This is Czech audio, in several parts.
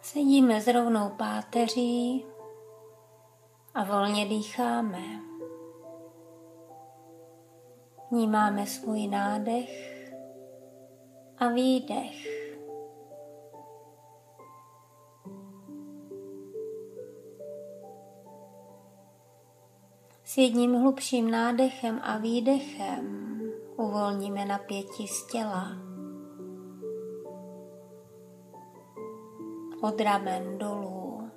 Sedíme s rovnou páteří a volně dýcháme. Vnímáme svůj nádech a výdech. S jedním hlubším nádechem a výdechem uvolníme napětí z těla. Od ramen dolů.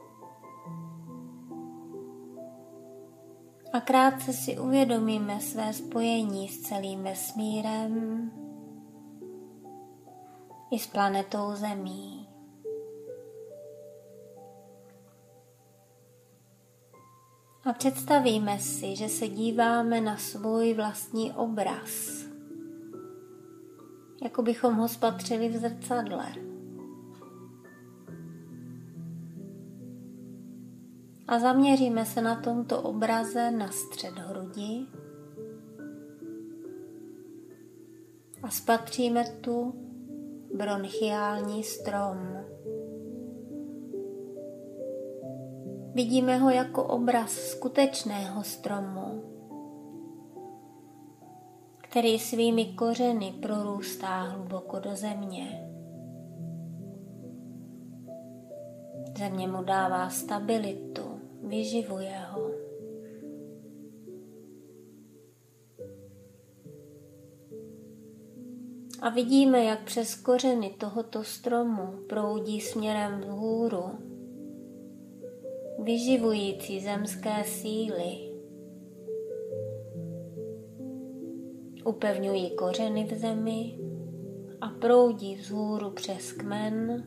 A krátce si uvědomíme své spojení s celým vesmírem i s planetou Zemí. A představíme si, že se díváme na svůj vlastní obraz, jako bychom ho spatřili v zrcadle. A zaměříme se na tomto obraze na střed hrudi a spatříme tu bronchiální strom. Vidíme ho jako obraz skutečného stromu, který svými kořeny prorůstá hluboko do země. Země mu dává stabilitu, vyživuje ho. A vidíme, jak přes kořeny tohoto stromu proudí směrem vzhůru vyživující zemské síly. Upevňují kořeny v zemi a proudí vzhůru přes kmen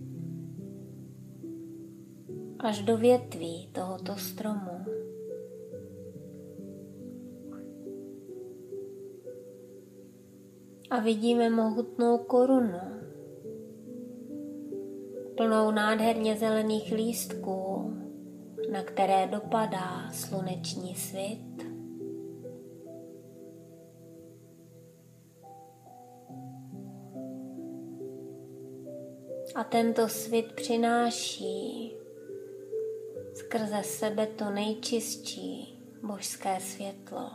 až do větví tohoto stromu. A vidíme mohutnou korunu, plnou nádherně zelených lístků, na které dopadá sluneční svit. A tento svit přináší skrze sebe to nejčistší božské světlo.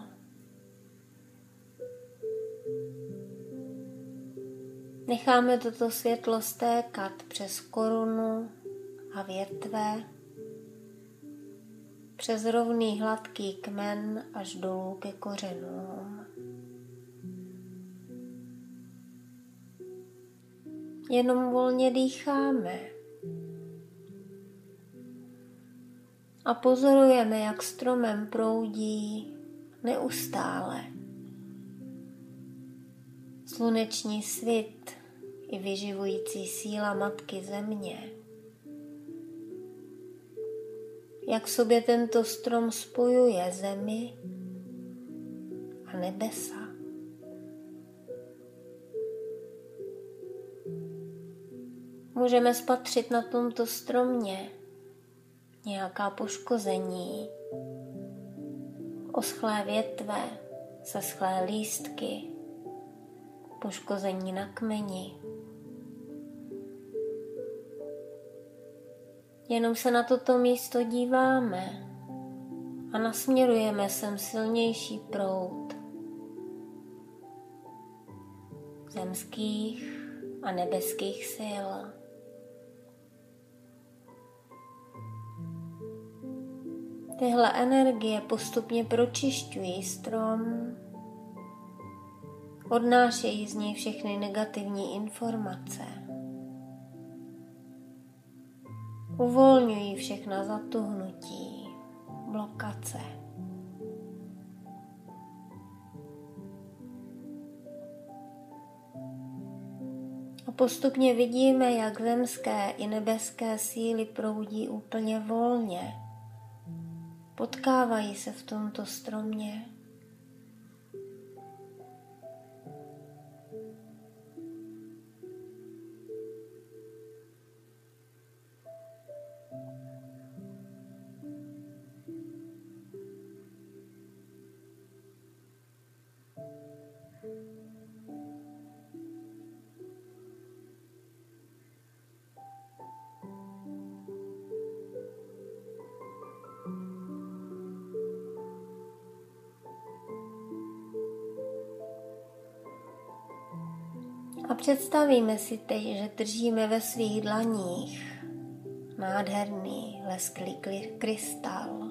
Necháme toto světlo stékat přes korunu a větve, přes rovný hladký kmen až dolů ke kořenům. Jenom volně dýcháme a pozorujeme, jak stromem proudí neustále sluneční svit i vyživující síla Matky Země. Jak v sobě tento strom spojuje zemi a nebesa. Můžeme spatřit na tomto stromě nějaká poškození, oschlé větve, seschlé lístky, poškození na kmeni. Jenom se na toto místo díváme a nasměrujeme sem silnější proud zemských a nebeských sil. Tyhle energie postupně pročišťují strom, odnášejí z něj všechny negativní informace, uvolňují všechna zatuhnutí, blokace. A postupně vidíme, jak zemské i nebeské síly proudí úplně volně. Potkávají se v tomto stromě. A představíme si teď, že držíme ve svých dlaních nádherný lesklý krystal.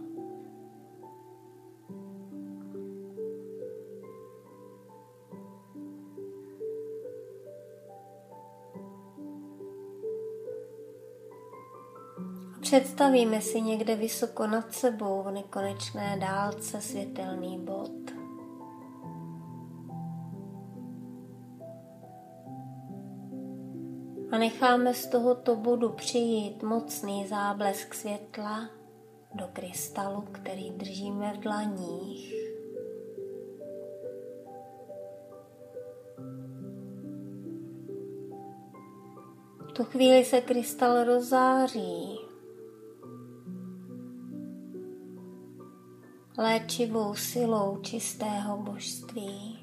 Představíme si někde vysoko nad sebou v nekonečné dálce světelný bod. A necháme z tohoto bodu přijít mocný záblesk světla do krystalu, který držíme v dlaních. V tu chvíli se krystal rozáří léčivou silou čistého božství.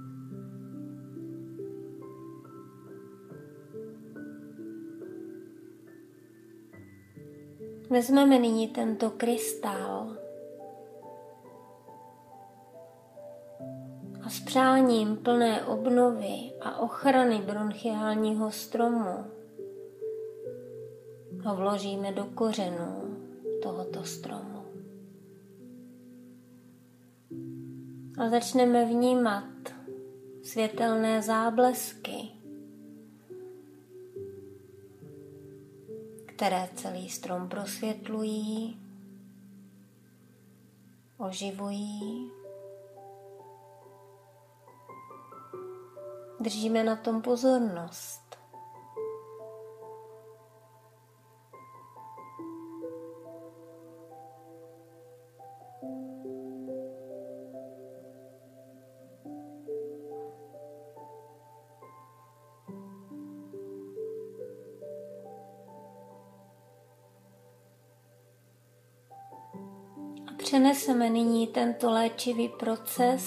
Vezmeme nyní tento krystal a s přáním plné obnovy a ochrany bronchiálního stromu ho vložíme do kořenů tohoto stromu. A začneme vnímat světelné záblesky, které celý strom prosvětlují, oživují. Držíme na tom pozornost. Přeneseme nyní tento léčivý proces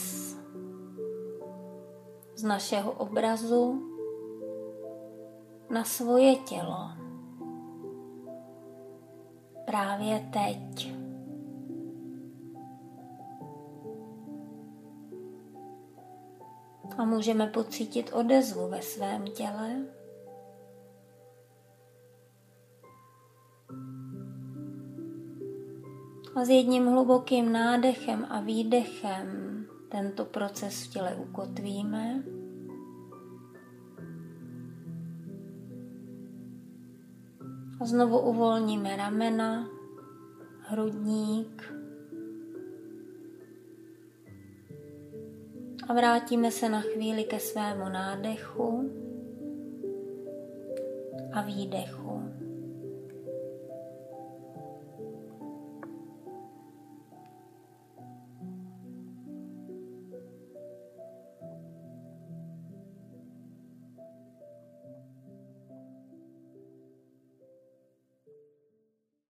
z našeho obrazu na svoje tělo. Právě teď. A můžeme pocítit odezvu ve svém těle. A s jedním hlubokým nádechem a výdechem tento proces v těle ukotvíme. A znovu uvolníme ramena, hrudník a vrátíme se na chvíli ke svému nádechu a výdechu.